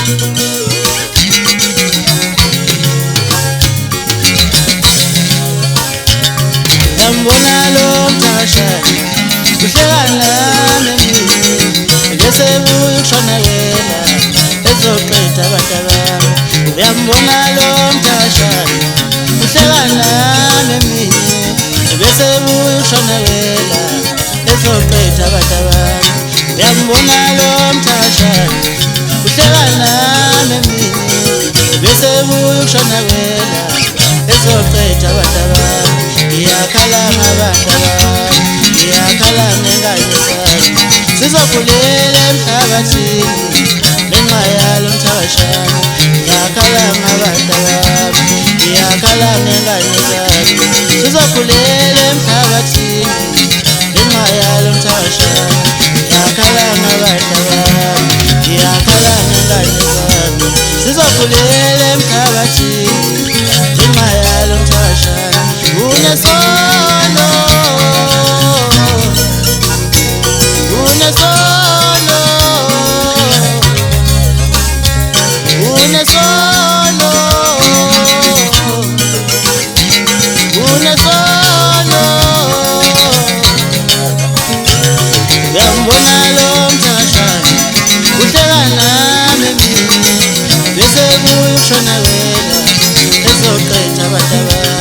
Yambona lo mtashana kuhlekana nami bese buyoshona yena ezoqeda abatabami. Yambona lo mtashana kuhlekana nami bese buyoshona yena ezoqeda abatabami. Yambona lo mtashana kuhlekana nami bese buyoshona yena ezoqeda abatabami. Iyakhala ngabatabami, iyakhala ngengane zami, sizokhulela emhlabathini ngenxa yalo mthakashana. Iyakhala ngabatabami, iyakhala ngengane zami, sizokhulela emhlabathini ngenxa yalo mthakashana. Iyakhala ngabatabami, iyakhala ngengane zami, sizokhulela emhlabathini ngenxa yalo mthakashana. Unesono, unesono, unesono, unesono. Yambona lo mthakashana kuhlekana nami bese buyoshona wena ezoqeda abatabami.